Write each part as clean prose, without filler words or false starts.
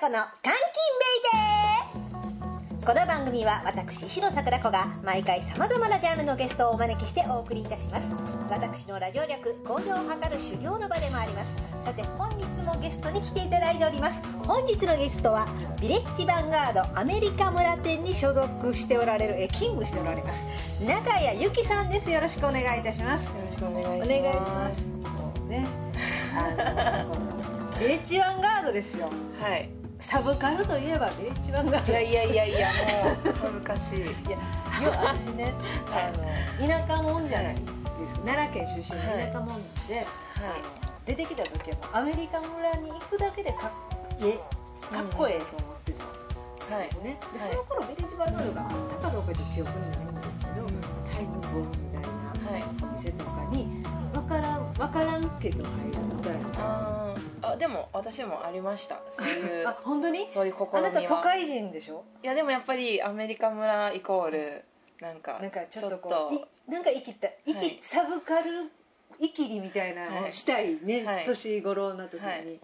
子の監禁ベイベー。この番組は私石野桜子が毎回さまざまなジャンルのゲストをお招きしてお送りいたします。私のラジオ力向上を図る修行の場でもあります。さて本日もゲストに来ていただいております。本日のゲストはヴィレッジヴァンガードアメリカ村店に所属しておられる勤務しておられます中谷由紀さんです。よろしくお願いいたします。 よろしくお願いします。 もうね、ヴィレッジヴァンガードですよ。 はい。 サブカルといえばヴィレッジヴァンガード。 いやもう恥ずかしい。いや私ね、田舎者じゃないです。奈良県出身の田舎者なんで、出てきた時はもうアメリカ村に行くだけでかっこええと思ってたんですね。でその頃ヴィレッジヴァンガードがあったかどうかって記憶にないんですけど、タイムボムみたいなお店とかに分からんけど入るみたいな。 でも私もありました。そういう本当にそういう試みは。 あなた都会人でしょ。 いやでもやっぱりアメリカ村イコールなんかちょっとこうなんかサブカルイキリみたいなのをしたいね、年頃な時に、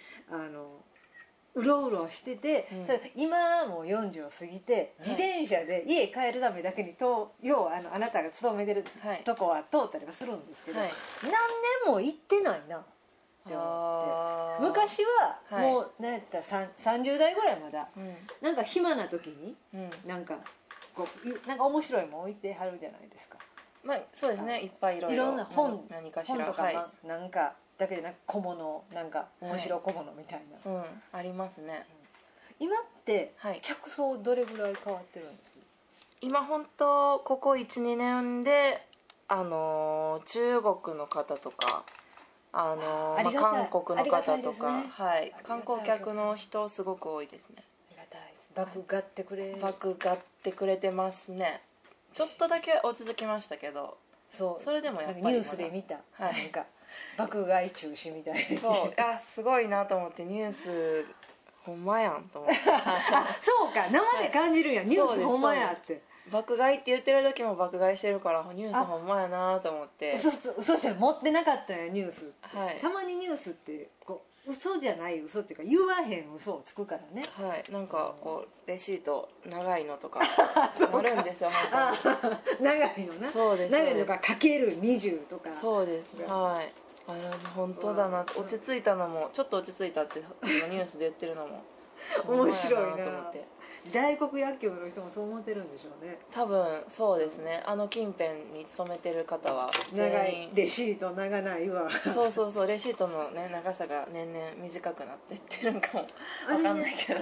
うろうろしてて、ただ今もう40を過ぎて自転車で家帰るためだけに要はあなたが勤めてるとこは通ったりはするんですけど、何年も行ってないなって思って、昔はもう何やったら30代ぐらいまだ、なんか暇な時になんか面白いもん置いてはるじゃないですか。 まあそうですね、いっぱいいろんな何かしら本とかなんかだけでなく小物なんか面白小物みたいな、 ありますね。 今って客層どれぐらい変わってるんです？ 今本当ここ 1,2 年で中国の方とか韓国の方とか、観光客の人すごく多いですね。 ありがたい。爆買ってくれてますね。ちょっとだけ落ち着きましたけど、それでもやっぱりニュースで見た、なんか爆買い中止みたいな。 そうすごいなと思って、ニュースほんまやんと思ってそうか、生で感じるんや、ニュースほんまやって。 爆買いって言ってる時も爆買いしてるから、ニュースほんまやなと思って。 嘘じゃ持ってなかったんやニュース。たまにニュースってこう嘘じゃない嘘っていうか言わへん嘘をつくからね。 なんかこうレシート長いのとかなるんですよ。 長いのな。 そうです。 長いのがかける20とか。 そうです。本当だな。落ち着いたのもちょっと落ち着いたって今ニュースで言ってるのも面白いなと思って。 大黒薬局の人もそう思ってるんでしょうね。 多分そうですね。近辺に勤めてる方は長いレシート長ないわ。 そうレシートのね長さが年々短くなっていってるんかも分かんないけど。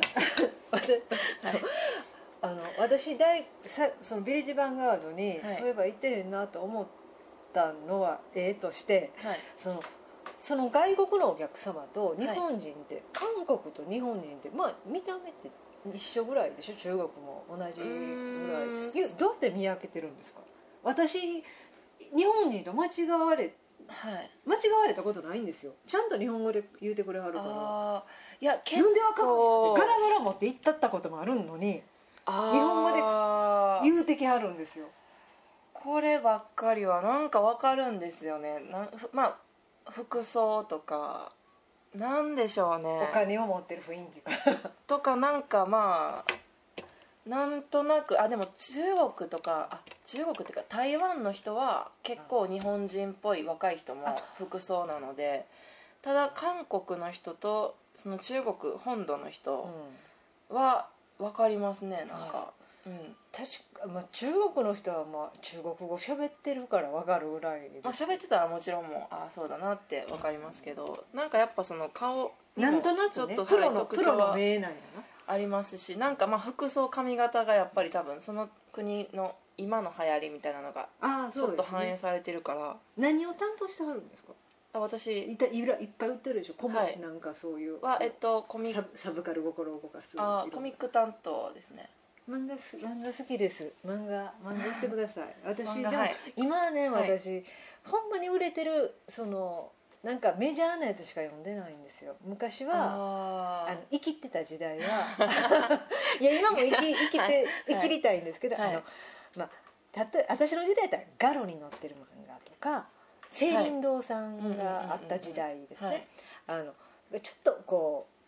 私そのヴィレッジヴァンガードにそういえば行ってへんなと思ったのはとして、その外国のお客様と日本人って、韓国と日本人ってまあ見た目って一緒ぐらいでしょ。中国も同じぐらい。どうやって見分けてるんですか？私日本人と間違われたことないんですよ。ちゃんと日本語で言うてくれはるから。 いや結構なんでわかんないってガラガラ持って行ったこともあるのに日本語で言うてきはるんですよ。 こればっかりはなんかわかるんですよね。まあ服装とかなんでしょうね。 お金を持ってる雰囲気とかなんかまあなんとなくでも中国っていうか台湾の人は結構日本人っぽい若い人も服装なので、ただ韓国の人とその中国本土の人は分かりますね。なんか確か、中国の人は中国語喋ってるから分かるぐらいで、 喋ってたらもちろんもうそうだなって分かりますけど、なんかやっぱその顔にもちょっとプロの目なんやなありますし、なんか服装髪型がやっぱり多分その国の今の流行りみたいなのがちょっと反映されてるから。 何を担当してはるんですか？ 私いっぱい売ってるでしょ。なんかそういうサブカル心を動かすコミック担当ですね。 漫画好きです。漫画言ってください。私でも今はね、私ほんまに売れてるなんかメジャーなやつしか読んでないんですよ。昔は生きてた時代はいや今も生きりたいんですけど、私の時代だったらガロに載ってる漫画とか聖林堂さんがあった時代ですね。ちょっとこう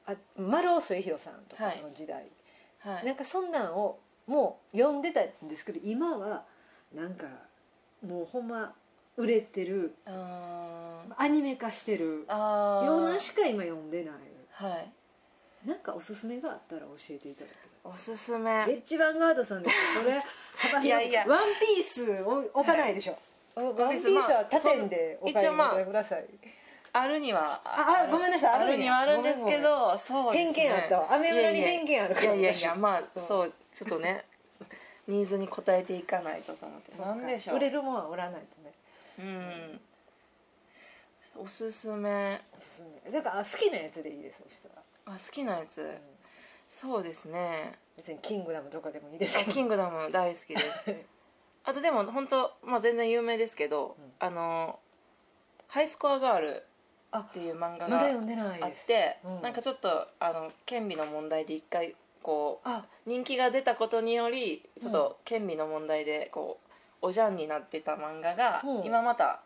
丸尾末広さんとかの時代、 はい、 なんかそんなんをもう読んでたんですけど、今はなんかもうほんま売れてるアニメ化してるようなしか今読んでない。 はい、 なんかおすすめがあったら教えていただけたら。 おすすめベッチヴァンガードさんです。それ幅広い。ワンピース置かないでしょ、はい、ワンピースは他店でお買い求めください。 あるにはごめんなさい、 あるにはあるんですけど、そうですね、 偏見あったわ。アメ村に偏見あるから。 いやまあそうちょっとねニーズに応えていかないとと思って。なんでしょう、 売れるものは売らないとね。 おすすめだから好きなやつでいいです。そしたら好きなやつ、そうですね、 別にキングダムとかでもいいですけど。 キングダム大好きですあとでも本当、全然有名ですけど、ハイスコアガールっていう漫画があって、なんかちょっと権利の問題で一回こう人気が出たことによりちょっと権利の問題でこうおじゃんになってた漫画が今また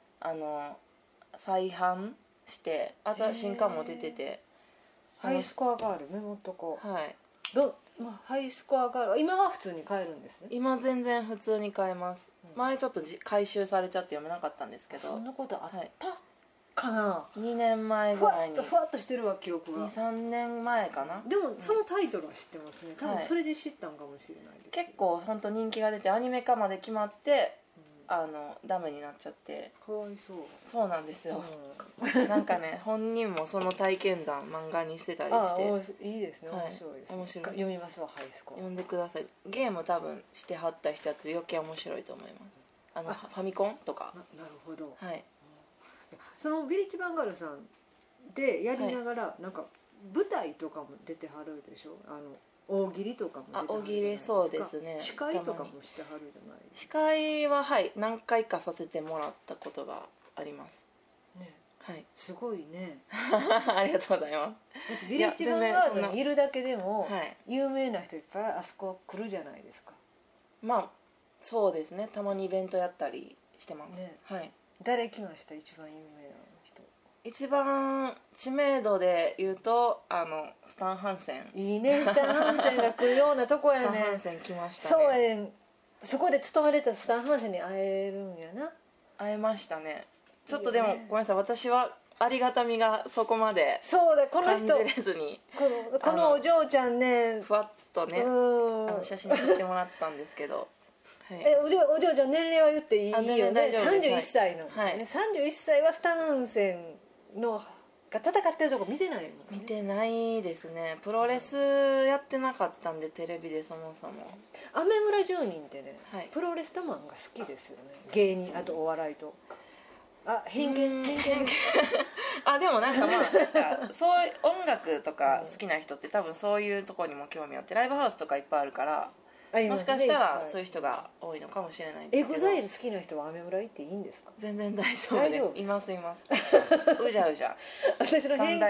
再販して新し巻も出てて、 ハイスコアガールメモっとこう。 はい、 ハイスコアガール今は普通に買えるんですね。 今全然普通に買えます、前ちょっと回収されちゃって読めなかったんですけど。 そんなことあったかな、 2年前ぐらいにふわっとしてるわ記憶が。 2,3 年前かな。 でもそのタイトルは知ってますね。多分それで知ったんかもしれないです。 結構本当人気が出てアニメ化まで決まって、ダメになっちゃって。 かわいそう。 そうなんですよ、なんかね本人もその体験談漫画にしてたりして。 いいですね、面白いですね、面白い。読みますわ、ハイスコア。 読んでください。ゲーム多分してはった人だと余計面白いと思います。ファミコンとか。 なるほど。 はい、 そのビリッジヴァンガールさんでやりながら、なんか舞台とかも出てはるでしょ。大喜利とかも出てはるじゃないですか。大喜利、そうですね。司会とかもしてはるじゃないですか。 司会は何回かさせてもらったことがありますね。 はい、 すごいねありがとうございます。 だってビレッジヴァンガードにいるだけでも有名な人いっぱいあそこ来るじゃないですか。 そうですね、たまにイベントやったりしてます、ね。はい、 誰来ました？一番有名な人。 一番知名度で言うとスタン・ハンセン。 いいね、スタン・ハンセンが来るようなとこやね。 スタン・ハンセン来ましたね。 そうやね。そこで勤めれたスタン・ハンセンに会えるんやな。 会えましたね。ちょっとでもごめんなさい、私はありがたみがそこまで感じれずに、 このお嬢ちゃんね、 ふわっとね写真撮ってもらったんですけど、 はい、お嬢ちゃん年齢は言っていいよね。31歳なんですよね、はい、31歳はスタン・ハンセンのが戦ってるとこ見てないもんね。 見てないですね。プロレスやってなかったんで、テレビでそもそも。 アメ村10人ってね、はい、プロレスタマンが好きですよね。芸人、あとお笑いと。偏見でもなんかそういう音楽とか好きな人って多分そういうところにも興味あって、ライブハウスとかいっぱいあるからもしかしたらそういう人が多いのかもしれないですけど。 EXILE好きな人はアメ村行っていいんですか？ 全然大丈夫です。いますうじゃうじゃ私の偏見が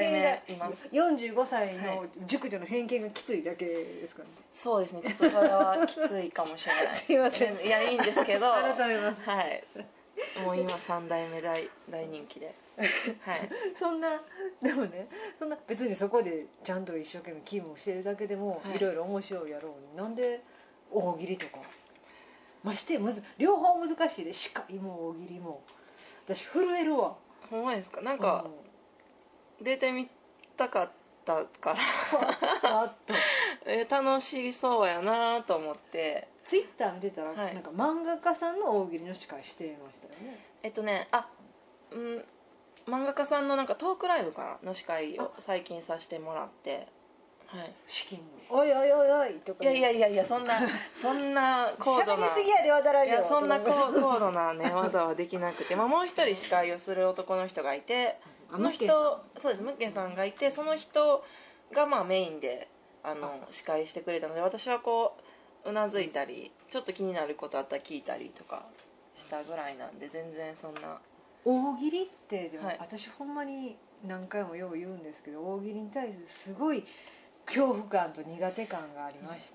45歳の熟女の偏見がきついだけですかね。 そうですね、ちょっとそれはきついかもしれないすいません、 いやいいんですけど改めます。 はい、もう今3代目大人気ではい、 そんなでもね、そんな別にそこでちゃんと一生懸命勤務してるだけでもいろいろ面白いやろうに、なんで大喜利とかまして両方難しいで、司会も大喜利も私震えるわ。 ほんまですか？なんか、出てみたかったから楽しそうやなと思ってツイッター見てたら、なんか漫画家さんの大喜利の司会してましたよね。 漫画家さんのなんかトークライブかなの司会を最近させてもらって、はい、 資金の「おいおいおいおい」とか、 いやそんな高度な、 しゃべりすぎやで渡らんよ、 そんな高度なね技はできなくて、もう一人司会をする男の人がいて、その人、そうです、ムッケンさんがいて、その人がメインで司会してくれたので、私はこううなずいたり、ちょっと気になることあったら聞いたりとかしたぐらいなんで、全然そんな。 大喜利ってでも、私ほんまに何回もよう言うんですけど、大喜利に対するすごい恐怖感と苦手感がありまして、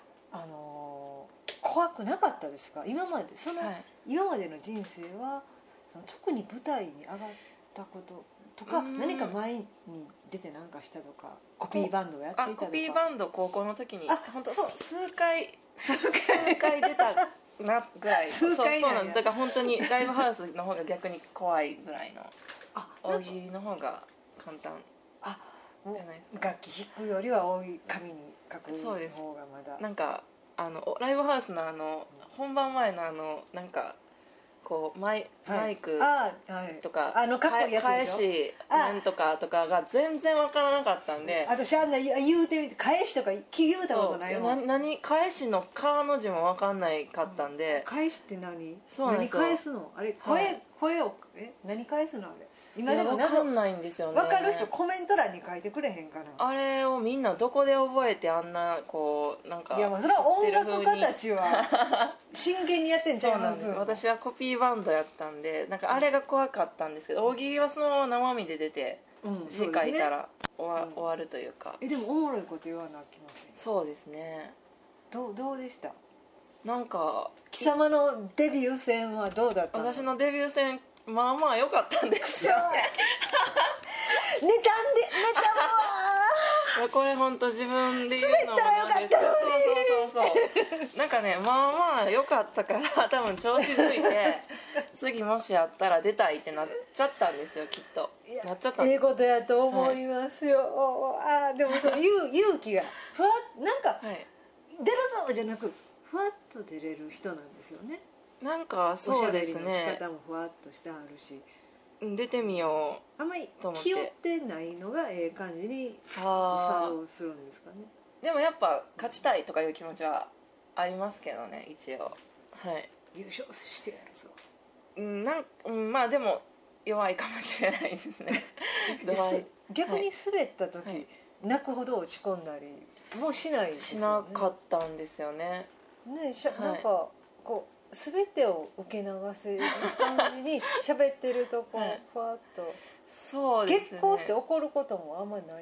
怖くなかったですか？今まで今までの人生は特に舞台に上がったこととか、何か前に出て何かしたとか、コピーバンドをやっていたとか。 コピーバンド高校の時に本当数回出たなぐらい数回そうなんです。だから本当にライブハウスの方が逆に怖いぐらいの、大喜利の方が簡単じゃないですか。 楽器弾くよりは多い紙に書く方がまだ。 なんかライブハウスの本番前のなんかこうマイクとか返しなんとかが全然わからなかったんで、 私言うてみて、返しとか聞いたことないわ。 何返しの「か」の字もわかんないかったんで、 返しって何？ そうなんですよ。 何返すのあれ、声を何返すのあれ。今でもわかんないんですよね。 分かる人コメント欄に書いてくれへんかな。 あれをみんなどこで覚えてあんなこうなんか、 いやもうそれは音楽家たちは真剣にやってんちゃいます。 私はコピーバンドやったんで、なんかあれが怖かったんですけど、大喜利はそのまま生身で出て字書いたら終わるというか。 でもおもろいこと言わなきません。 そうですね。 どうでした？なんか貴様のデビュー戦はどうだったの？ 私のデビュー戦まあまあ良かったんですよね。 ネタもこれ本当自分で言うのもなんですけど、そうなんかね、まあまあ良かったから多分調子づいて次もしやったら出たいってなっちゃったんですよ、きっと。なっちゃったんです。 ええことやと思いますよ、でもその勇気がふわっなんか、出るぞじゃなくふわっと出れる人なんですよね。 なんかそうですね、 おしゃべりの仕方もふわっとしてあるし、 出てみようあんまり気負ってないのがええ感じに作用するんですかね。 でもやっぱ勝ちたいとかいう気持ちはありますけどね、一応。 優勝してやるぞ。 まあでも弱いかもしれないですね。 逆に滑った時、泣くほど落ち込んだりもしないですよね。 しなかったんですよね。 なんかこう全てを受け流せる感じに喋ってるとこうふわっと。 そうですね。 結婚して怒ることもあんまない。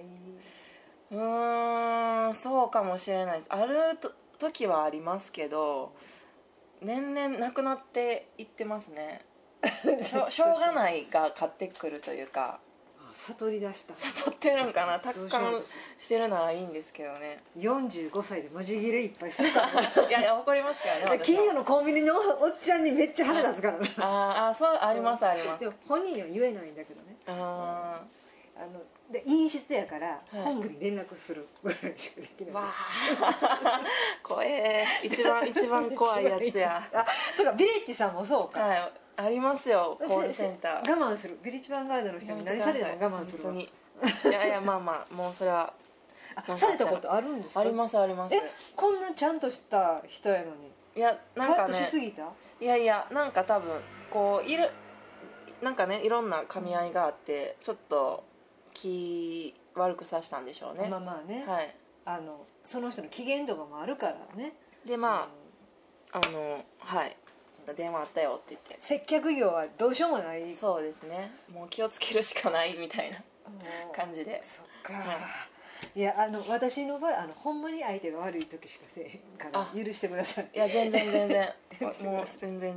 そうかもしれないです。ある時はありますけど、年々なくなっていってますね。しょうがないが勝ってくるというか。 悟り出した。 悟ってるんかな。達観してるならいいんですけどね。 45歳でマジギレいっぱいするからいや怒りますからね。 金魚のコンビニのおっちゃんにめっちゃ腹立つからそうありますあります。 でも本人には言えないんだけどね。で陰湿やから本部に連絡するぐらいしかできない。 わあ怖え。一番怖いやつや。 そうか、ビレッジさんもそうか。 ありますよ、コールセンター。 我慢する。ビレッジヴァンガードの人に何されても我慢するわ。 いやまあもうそれはされたことあるんですか？ ありますあります。 こんなちゃんとした人やのに。 いやなんかね、 ふわっとしすぎた？ いやなんか多分こうなんかね、いろんな噛み合いがあってちょっと気悪くさせたんでしょうね。 まあね、その人の機嫌とかもあるからね。 で電話あったよって言って、 接客業はどうしようもない。 そうですね、もう気をつけるしかないみたいな感じで。 そっか、いや私の場合ほんまに相手が悪い時しかせえへんから許してください。 いや全然もう全然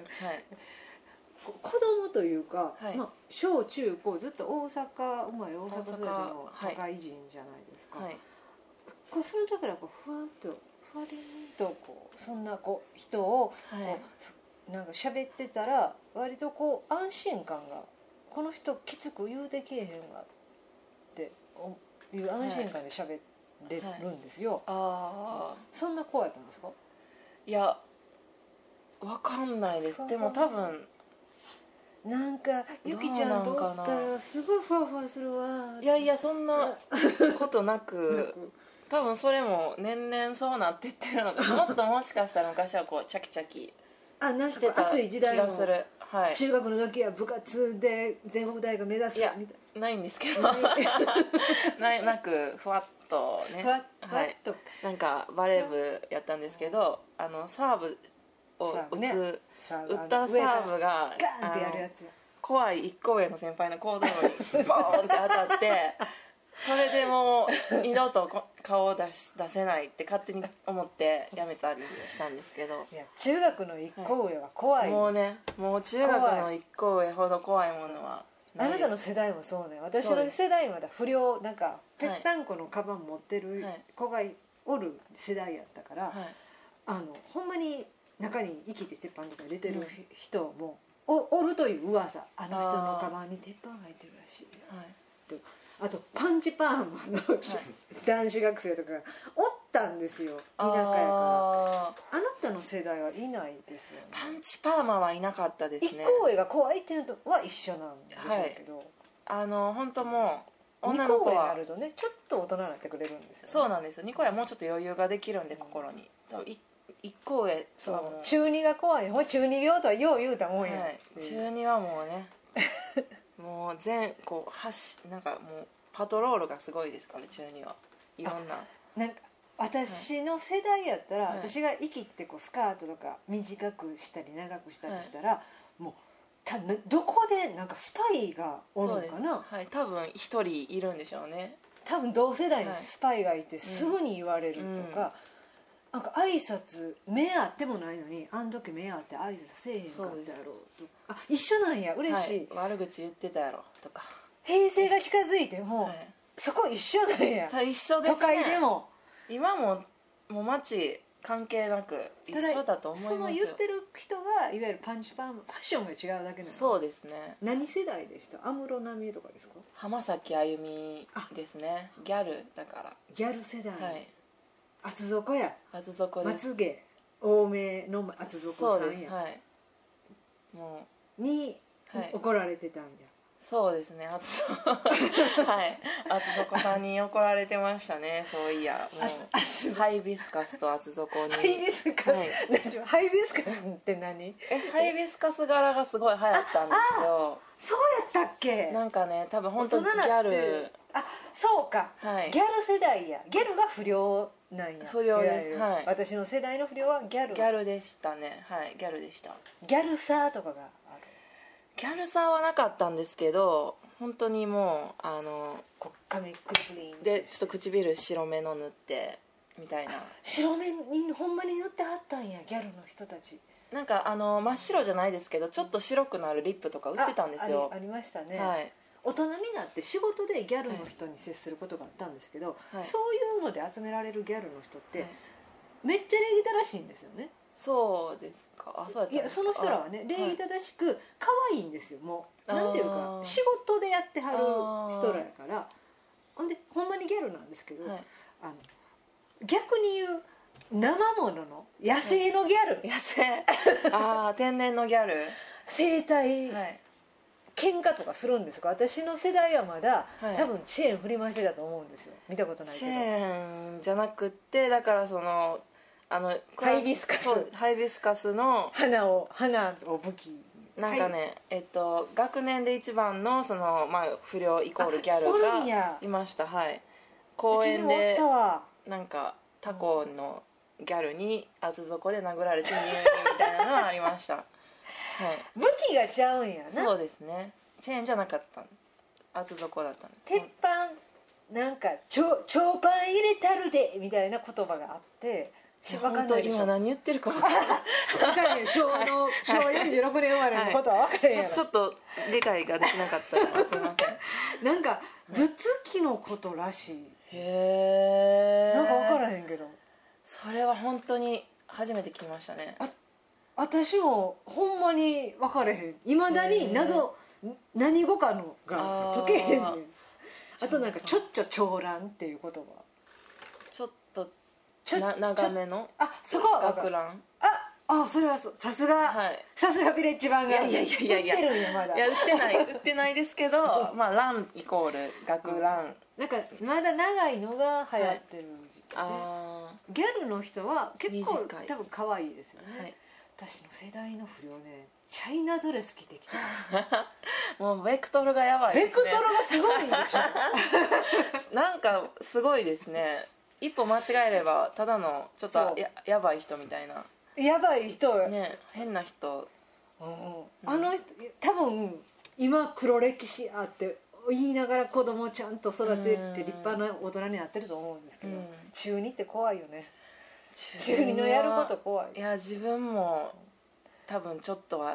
子供というか、小中高ずっと大阪生まれ大阪育ちの都会人じゃないですか。その時からふわっとそんな人をなんか喋ってたら割と安心感が、この人きつく言うてけえへんわっていう安心感で喋れるんですよ。そんな子やったんですか？ いやわかんないです。でも多分なんかゆきちゃんとおったらすごいふわふわするわ。 いやそんなことなく多分それも年々そうなっていってるのか、もっともしかしたら昔はチャキチャキしてた気がする。 中学の時は部活で全国大会目指すみたいな。ないんですけどなくふわっとね、なんかバレー部やったんですけど、サーブを打ったサーブがガンってやるやつ、 怖い1個上の先輩の行動にボーンって当たってそれでもう二度と顔を出せないって勝手に思ってやめたりしたんですけど。 いや中学の1個上は怖い。 もう中学の1個上ほど怖いものはあなたの世代もそうね。私の世代まだ不良なんかぺったんこのカバン持ってる子がおる世代やったから、ほんまに中に生きて鉄板とか入れてる人もおるという噂。あの人のカバンに鉄板入ってるらしい、あとパンチパーマの男子学生とかがおったんですよ、田舎やから。あなたの世代はいないですよね。 パンチパーマはいなかったですね。 一個上が怖いっていうのは一緒なんでしょうけど、 本当もう女の子は2個上になるとねちょっと大人になってくれるんですよ、ね、 そうなんですよ。2個上はもうちょっと余裕ができるんで、心に。多分1個上はもう中2が怖い。中二病とはよう言うたもんや、 中2はもうねもうこうなんかもうパトロールがすごいですから、中2はいろんな。 なんか私の世代やったら、私が生きてこうスカートとか短くしたり長くしたりしたら、もうどこでなんかスパイがおるのかな。 多分一人いるんでしょうね。 多分同世代にスパイがいてすぐに言われるとか、なんか挨拶目あってもないのにあん時目あって挨拶せえへんかったやろと、一緒なんや嬉しい、 悪口言ってたやろとか。 平成が近づいても、そこ一緒なんや。 一緒ですね。 都会でも今もう街関係なく一緒だと思いますよ。 その言ってる人がいわゆるパンチパーマ、ファッションが違うだけなの。 そうですね。 何世代でした？安室奈美恵とかですか？ 浜崎あゆみですね。ギャルだから。 ギャル世代、厚底や。 厚底です。 まつげ多めの厚底さんや。そうです、 もうに、怒られてたんや。 そうですね、厚底さんに怒られてましたね。そういや、もうハイビスカスと厚底に。 ハイビスカス、ハイビスカスって何？ ハイビスカス柄がすごい流行ったんですよ。 そうやったっけ？ なんかね、多分本当にギャル。 そうか、ギャル世代や。ギャルが不良なんや。 不良です。 私の世代の不良はギャルでしたね。ギャルでした。 ギャルサーとかがある。 ギャルサーはなかったんですけど、本当にもう髪クリクリンでちょっと唇白目の塗ってみたいな。 白目にほんまに塗ってはったんや、ギャルの人たち。 なんか真っ白じゃないですけど、ちょっと白くなるリップとか売ってたんですよ。 ありましたね。大人になって仕事でギャルの人に接することがあったんですけど、そういうので集められるギャルの人って、めっちゃ礼儀正しいんですよね。 そうですか。そうやったんですか。 いや、その人らはね、礼儀正しく可愛いんですよ。もうなんていうか仕事でやってはる人らやから。ほんでほんまにギャルなんですけど、逆に言う生ものの野生のギャル、 野生天然のギャル、 生態、喧嘩とかするんですか？私の世代はまだ、多分チェーン振り回してたと思うんですよ。見たことないけど。 チェーンじゃなくって、だからそのハイビスカス、 ハイビスカスの花を武器なんかね、学年で一番の不良イコールギャルがいました。公園でなんか他校のギャルに厚底で殴られて入院みたいなのがありました。 武器がちゃうんやな。 そうですね、チェーンじゃなかった、厚底だったんです。 鉄板なんか長パン入れたるでみたいな言葉があって、 分かんないでしょ。今何言ってるか分からない。 昭和46年生まれのことは分からへんやろ。 ちょっと理解ができなかったらすいません。 なんか頭突きのことらしい。 へえ。 なんか分からへんけど、 それは本当に初めて聞きましたね。 私もほんまに分からへん。いまだに何語かのが解けへんねん。あとなんかちょっちょ長蘭っていう言葉、 ちょっと長めのそこは学ラン。 それはさすがヴィレッジ版が売ってるんや。まだ売ってないですけどランイコール学ラン、 なんかまだ長いのが流行ってる時期で、ギャルの人は結構多分可愛いですよね。私の世代の不良ね、チャイナドレス着てきたもうベクトルがやばいですね。 ベクトルがすごいんでしょなんかすごいですね。一歩間違えればただのちょっとやばい人みたいな。 やばい人ね、変な人。 あの人多分今黒歴史あって言いながら子供をちゃんと育てて立派な大人になってると思うんですけど、中2って怖いよね。中2のやること怖い。 いや、自分も多分ちょっとは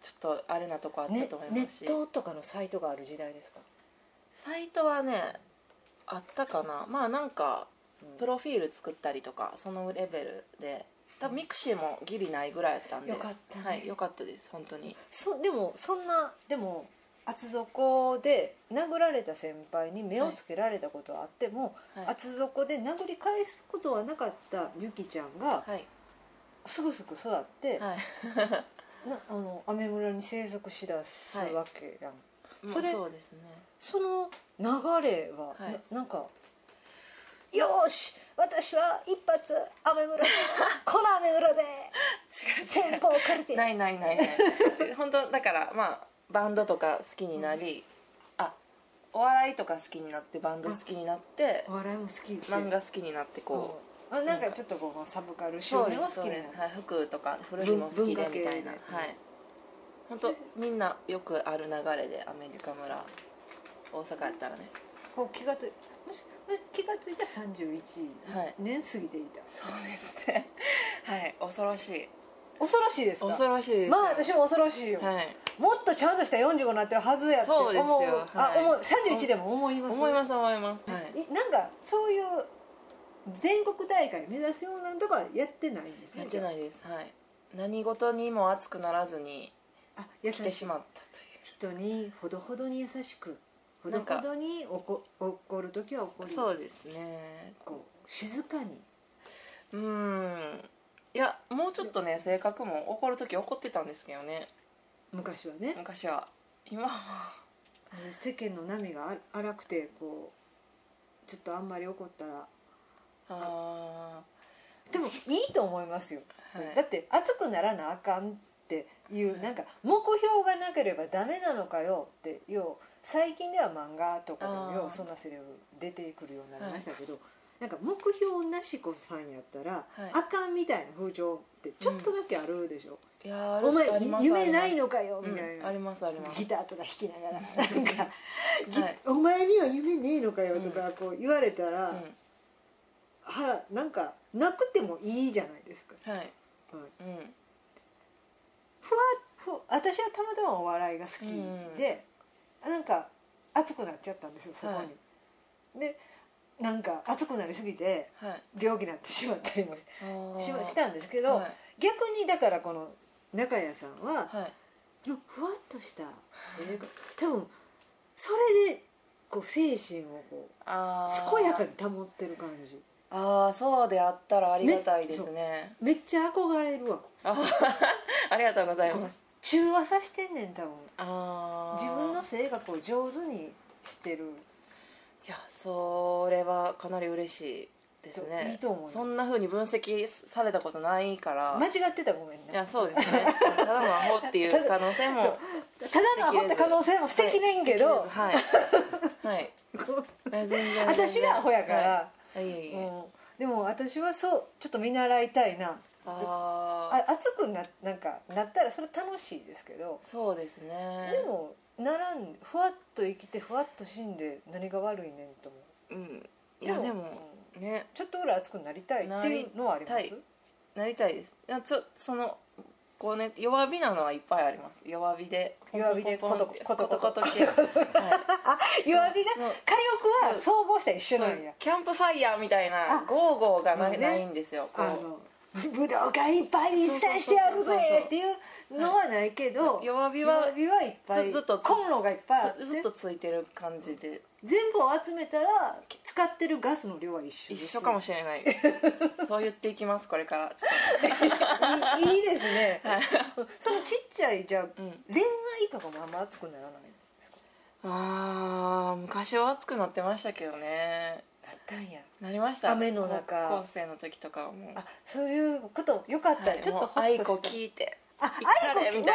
ちょっとあれなとこあったと思いますし、 ネットとかのサイトがある時代ですか？ サイトはねあったかな。まあなんかプロフィール作ったりとかそのレベルで、多分ミクシーもギリないぐらいやったんで、 よかったね、 はい、よかったです本当に。 でもそんなでも厚底で殴られた先輩に目をつけられたことはあっても、 はい、 厚底で殴り返すことはなかったゆきちゃんが、 はい、 すぐすぐ育って、 はいアメ村に生息しだすわけやん、 それそうですね。 その流れは、 はい、 なんかよーし私は一発アメ村でこのアメ村で店舗を借りてない本当だからまあバンドとか好きになり、お笑いとか好きになってバンド好きになってお笑いも好きで漫画好きになってこう、 なんかちょっとこうサブカル少年を好きになる、 はい、服とか古着も好きでみたいな、はい、本当みんなよくある流れでアメリカ村大阪やったらね、 こう気がついた31、 はい、 年過ぎていた。 そうですねはい恐ろしいですか？ 恐ろしいです。 まあ私も恐ろしいよ、 はい、 もっとちゃんとした45になってるはずやって思う。 そうですよ、はい、 31でも思います、 はい、 なんかそういう全国大会目指すようなとかやってないんですね。 やってないです、はい、何事にも熱くならずに来てしまったという、 人にほどほどに優しく、ほどほどに怒る時は怒る、 そうですね、 こう静かに、 いやもうちょっとね性格も怒る時怒ってたんですけどね、 昔はね。 昔は。今は世間の波が荒くてこうちょっとあんまり怒ったらでもいいと思いますよ、はい、だって熱くならなあかんっていう、なんか目標がなければダメなのかよっていう、最近では漫画とかでもようそんなセリフ出てくるようになりましたけど、なんか目標なし子さんやったら、あかんみたいな風潮ってちょっとだけあるでしょ、 いやお前夢ないのかよみたいな、 ありますあります。 ギターとか弾きながらなんか、お前には夢ねえのかよとかこう言われたら、なんかなくてもいいじゃないですか。はい、私はたまたまお笑いが好きで、なんか熱くなっちゃったんですよそこに、でなんか熱くなりすぎて病気になってしまったりもしたんですけど、逆にだからこの中谷さんは、ふわっとした性格、多分それでこう精神をこう健やかに保ってる感じ。 そうであったらありがたいですね。 めっちゃ憧れるわ。 ありがとうございます。 中和さしてんねん多分。自分の性格を上手にしてる。 いやそれはかなり嬉しいですね。 いいと思う。 そんな風に分析されたことないから。 間違ってたらごめんね。 いやそうですね。ただのアホっていう可能性もただのアホって可能性も捨てきれんけど、 はいはい全然私がアホやから、 でも私はそうちょっと見習いたいな。熱くなったらそれ楽しいですけど、 そうですね。 でもふわっと生きてふわっと死んで何が悪いねんと思う。 いやでもね、 ちょっとぐらい熱くなりたいっていうのはあります。 なりたいです。そのこうね、弱火なのはいっぱいあります。弱火でコトコト系。弱火が火力は総合したら一緒なんや。 キャンプファイヤーみたいなゴーゴーがないんですよ。 武道館いっぱいにスタしてやるぜっていうのはないけど、 弱火はいっぱいずっとコンロがいっぱいあってずっとついてる感じで、 全部を集めたら使ってるガスの量は一緒かもしれない。そう言っていきますこれから。 いいですね。そのちっちゃいじゃあ恋愛とかもあんま熱くならないんですか？ 昔は熱くなってましたけどね。 だったんや。 なりました。 雨の中高校生の時とかはもうそういうことよかった。ちょっとホッとした。 愛子聞いて愛子みたいな。アメリカ村に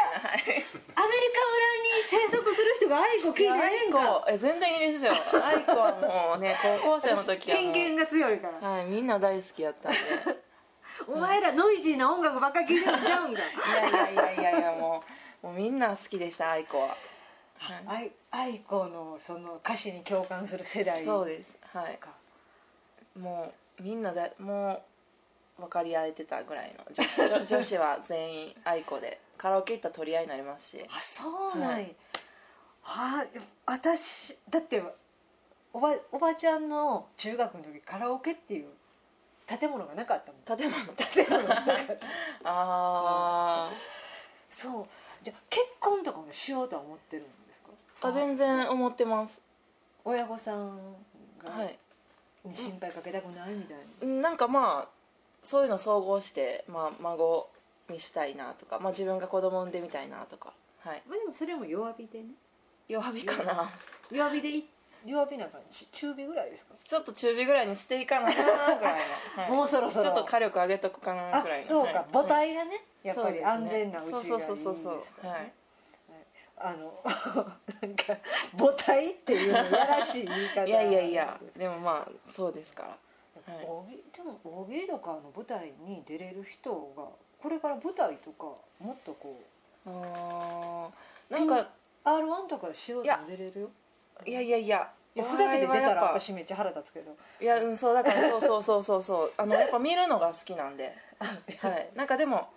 生息する人が愛子聞いてないんか。 全然いいですよ。愛子はもうね高校生の時は偏見が強いから、みんな大好きやったんで。 お前らノイジーな音楽ばっかり聴いてるんちゃうんか。 いやもうみんな好きでした愛子は。 愛子のその歌詞に共感する世代。 そうです。はい。もうみんなもう分かり合えてたぐらいの女子は全員愛子で。 カラオケ行ったら取り合いになりますし。 あ、そうなんや。はあ、私だっておばちゃんの中学の時カラオケっていう建物がなかったもん。建物がなかったああ、 そう。じゃあ結婚とかもしようとは思ってるんですか？ あ、全然思ってます。 親御さんがはいに心配かけたくないみたいな。 なんかまあそういうの総合して、まあ、孫にしたいなとか、まあ、自分が子供産んでみたいなとか、はい、 まあでもそれも弱火でね。 弱火かな。 弱火なんか中火ぐらいですか？ ちょっと中火ぐらいにしていかなぐらいの、はい、 もうそろそろちょっと火力上げとくかなぐらいの。 そうか、 はい、 母体がね、やっぱりそうですね、 安全なうちがいいですそうからはい、 ね。なんか母体っていうのやらしい言い方。 いやでもまあそうですから、はい、 でも大喜利とかの舞台に出れる人がこれから舞台とかもっとこうなんか R1 とかしようとも出れるよ。 いやふざけて出たら私めっちゃ腹立つけど。 いや、そうだからそうやっぱ見るのが好きなんではい、なんかでも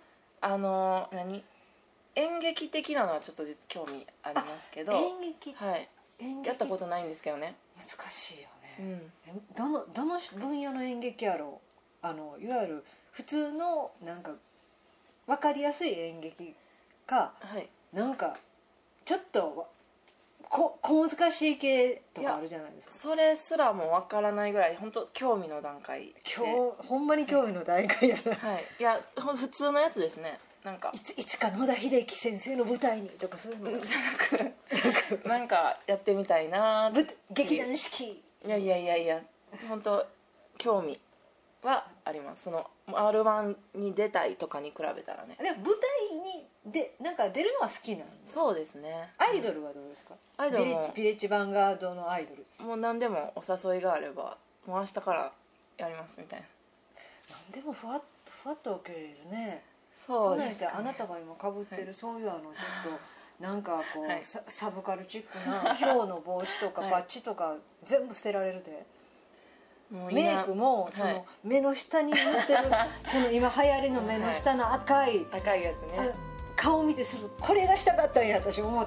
演劇的なのはちょっと興味ありますけど、 演劇、 はい、やったことないんですけどね。 難しいよね、どの分野の演劇やろう。いわゆる普通のなんか分かりやすい演劇か、 はい、 なんかちょっと小難しい系とかあるじゃないですか。 それすらも分からないぐらい本当興味の段階で、 ほんまに興味の段階やな、 はい、いや普通のやつですね。なんかいつか野田秀樹先生の舞台にとかそういうのじゃなくなんかやってみたいな劇団四季。 いや本当興味はあります。その R1 に出たいとかに比べたらね。 でも舞台になんか出るのは好きなんで。 そうですね。 アイドルはどうですか？ アイドルもヴィレッジヴァンガードのアイドル。 もう何でもお誘いがあればもう明日からやりますみたいな。 何でもふわっと受け入れるね。 そうですかね。 あなたが今かぶってる、はい、そういうちょっとなんかこう、 はい、 サブカルチックなヒョウの帽子とかバッジとか全部捨てられるで。もうメイクもその目の下に塗ってるその今流行りの目の下の赤いやつね。 顔見てすぐこれがしたかったんや私思って、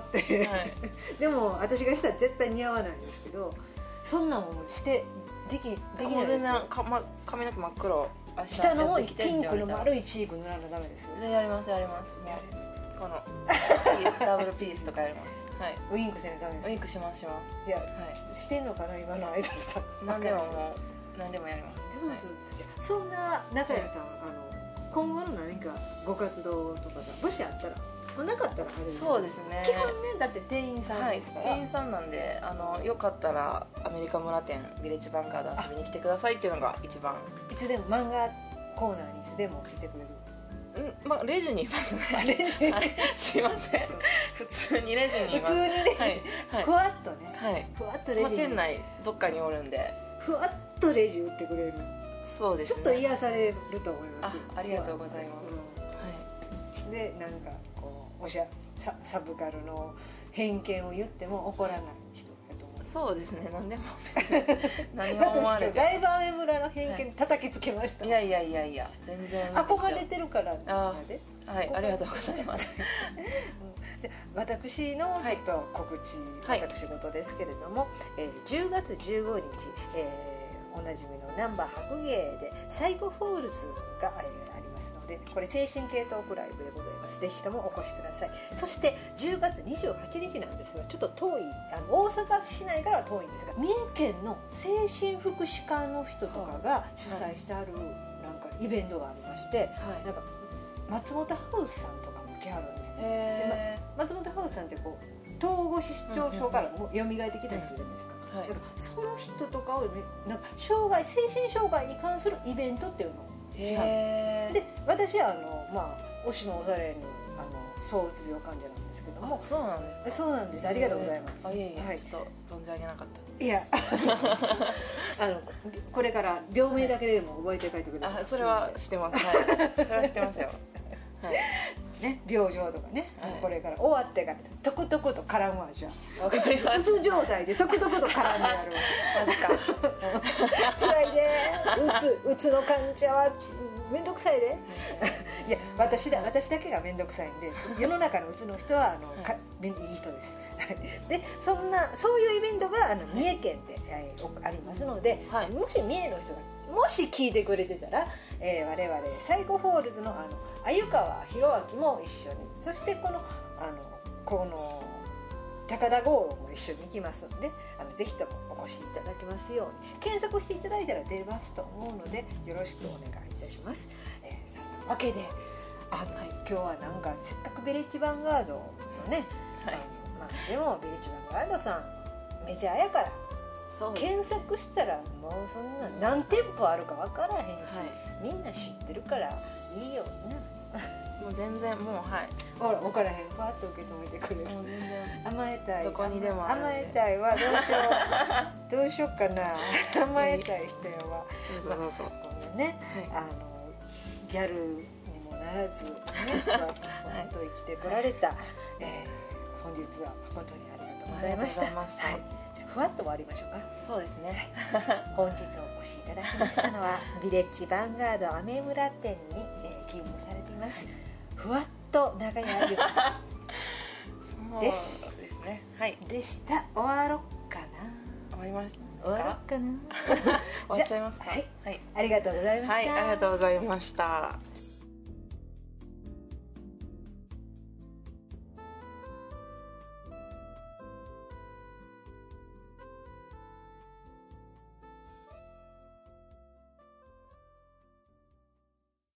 はい、でも私がしたら絶対似合わないんですけど、そんなものしてできないですよ。 もう全然髪の毛真っ黒。 下の方にピンクの丸いチーク塗らなダメですよ。 やりますこのピースダブルピースとかやります。はい、 ウインクせないとダメです。 ウインクします。 いや、はい、してんのかな今のアイドルさん。 何でもやります。 でも、はい、じゃあそんな中谷さん、はい、今後の何かご活動とかがもしあったら、なかったらあれですけど。 そうですね。 基本ね、だって店員さんですから。 店員さんなんでよかったらアメリカ村店ヴィレッジヴァンガード遊びに来てくださいっていうのが一番。 いつでも漫画コーナーにいつでも来てくれる。 まあレジにいますね。レジ、はい、すいません。普通にレジにいます。 はい、ふわっとね。 はい。 ふわっとレジに。 店内どっかにおるんで。 ふわっとレジ打ってくれる。 そうですね。 ちょっと癒されると思います。 ありがとうございます。 はい。でなんかこうサブカルの偏見を言っても怒らない人だと思う。 そうですね。何でも別に何も思われて。 だいぶアメ村の偏見叩きつけました。 いや全然憧れてるからで。はい、ありがとうございます。 私のちょっと告知、私事ですけれども、10月15日、おなじみのナンバー白芸でサイコフォールズがありますので、これ精神系トークライブでございます。ぜひともお越しください。そして10月28日なんですが、ちょっと遠い大阪市内からは遠いんですが、三重県の精神福祉課の人とかが主催してあるなんかイベントがありまして、なんか松本ハウスさんとかも来はるんですね。松本ハウスさんってこう統合失調症からも蘇ってきた人じゃないですか。だからその人とかをなんか精神障害に関するイベントっていうのをしはる。で私は押しも押されぬ躁うつ病患者なんですけども。 そうなんですか。 そうなんです。ありがとうございます。 いえちょっと存じ上げなかった。 いやこれから病名だけでも覚えて帰ってくれる。 それは知ってます。はい、それは知ってますよ。はいね、病状とかね、これから終わってからトクトクと絡むわじゃあ。 うつ状態でトクトクと絡んでやるわ。 マジか。 辛いでうつの患者は面倒くさいでいや私だけが面倒くさいんで世の中のうちの人はいい人ですでそういうイベントが三重県でありますので、はい、もし三重の人がもし聞いてくれてたら、我々最後ホールズの鮎川博明も一緒に、そしてこの高田豪も一緒に行きますので、ぜひともお越しいただけますように検索していただいたら出ますと思うのでよろしくお願いいたします。そんなわけで今日はなんかせっかくヴィレッジヴァンガードのね、はい、でもヴィレッジヴァンガードさんメジャーやから検索したらもうそんな何店舗あるか分からへんし、はい、みんな知ってるからいいよなもう全然もうはいほら分からへんパッと受け止めてくれるもう全然甘えたいどこにでもあるんで甘えたいはどうしようかな甘えたい人やわそうこんなね、はい、ギャルにもならずね本当に来てこられた、本日は誠にありがとうございました。ふわっと終わりましょうか。 そうですね、 はい、本日お越しいただきましたのはヴィレッジヴァンガードアメ村店に、勤務されていますふわっと長屋ゆそうですね、はい、 でした。終わろっかな。 終わりますか。 終わろっかな終わっちゃいますか。 はい、はい、ありがとうございました。 はい、ありがとうございました。